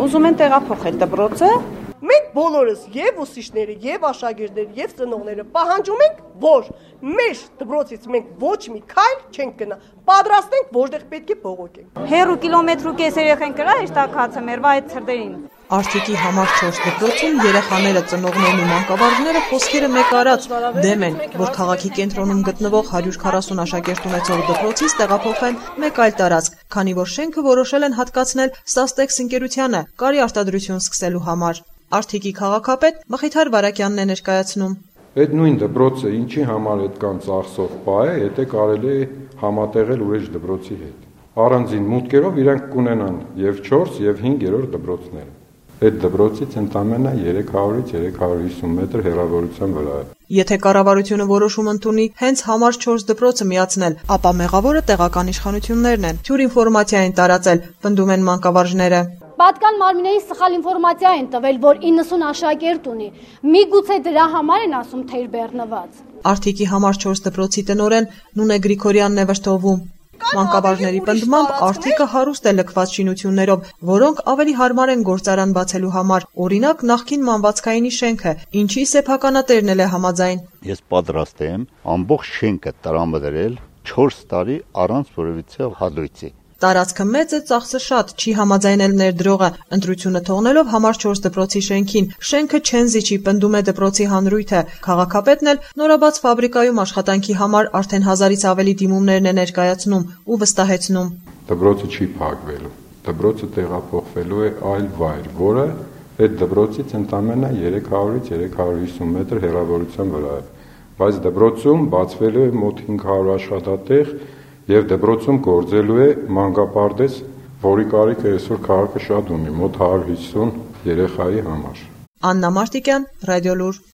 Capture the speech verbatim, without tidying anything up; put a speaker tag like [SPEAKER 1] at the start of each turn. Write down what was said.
[SPEAKER 1] ուզում են տեղափոխել դպրոցը։
[SPEAKER 2] Մենք բոլորս եւ ուսուցիչները, եւ աշակերտները, եւ ծնողները պահանջում ենք, որ մեր դպրոցից մենք ոչ մի քայլ չենք գնա, պատրաստ ենք որտեղ պետք է բողոքենք։
[SPEAKER 3] Հերու կիլոմետր ու կես երեխեն կրա իշտակացը մերվա այդ ցրդերին։
[SPEAKER 4] Արտիկի համար չորս դպրոցում երեխաները, ծնողներն ու մանկավարժները խոսքերը մեկ արած դեմ են, որ քաղաքի կենտրոնում գտնվող հարյուր քառասուն աշակերտ ունեցող դպրոցից տեղափոխեն մեկ այլ տարածք, քանի որ շենքը որոշել են հատկացնել Սաստեքս ընկերությանը կարի արտադրություն սկսելու համար։ Արտիկի քաղաքապետ Մխիթար Վարակյանն է ներկայացնում։
[SPEAKER 5] Այդ նույն դպրոցը ինչի համար այդքան ծախսով պահ է, եթե կարելի է համատեղել ուրիշ դպրոցի հետ։ Առանձին մուտքերով իրանք կունենան եւ չորս եւ հինգ երրորդ դպրոցները։ Այդ դպրոցից ընդամենը երեք հարյուրից երեք հարյուր հիսուն մետր հեռավորության վրա է։
[SPEAKER 4] Եթե կառավարությունը որոշում ընդունի հենց համար չորս դպրոցը միացնել, ապա մեղավորը տեղական իշխանություններն են։ Թյուր ինֆորմացիա են տարածել, պնդում են մանկավարժները։
[SPEAKER 6] Պատկան մարմինների սխալ ինֆորմացիա են տվել, որ իննսուն աշակերտ ունի։ Միգուցե դրա համար են ասում, թե իր բեռնված։
[SPEAKER 4] Արտիկի համար չորս դպրոցի տնօրեն Նունե Գրիգորյանն է վշտովում։ Մանկավարժների պնդմամբ Արտիկը հարուստ է լքված շինություններով, որոնք ավելի հարմար են գործարան բացելու համար, օրինակ նախկին մանվածքայինի շենքը, ինչի սեփականատերն էլ է համաձայն։
[SPEAKER 7] Ես պատրաստ եմ ամբողջ շենքը տրամադրել չորս տարի առանց որևիցե հադրույցի։
[SPEAKER 4] Տարածքը մեծ է, ծախսը շատ, չի համաձայնել ներդրողը, ընտրությունը թողնելով համար չորս դպրոցի շենքին։ Շենքը չեն զիջի, պնդում է դպրոցի հանրույթը։ Քաղաքապետն էլ նորաբաց ֆաբրիկայում աշխատանքի համար արդեն հազարից ավելի դիմումներն է ներկայացնում ու վստահեցնում։
[SPEAKER 5] Դպրոցը չի փակվելու։ Դպրոցը տեղափոխվելու է այլ վայր, որը այդ դպրոցից ընդամենը երեք հարյուրից երեք հարյուր հիսուն մետր հեռավորության վրա է։ Բայց դպրոցում բացվելու է մոտ հինգ հարյուր աշխատատեղ եւ դպրոցում գործելու է մանկապարտեզ, որի կարիքը այսօր քաղաքը շատ ունի, մոտ հարյուր հիսուն երեխայի համար։
[SPEAKER 4] Աննա Մարտիկյան, Ռադիոլուր։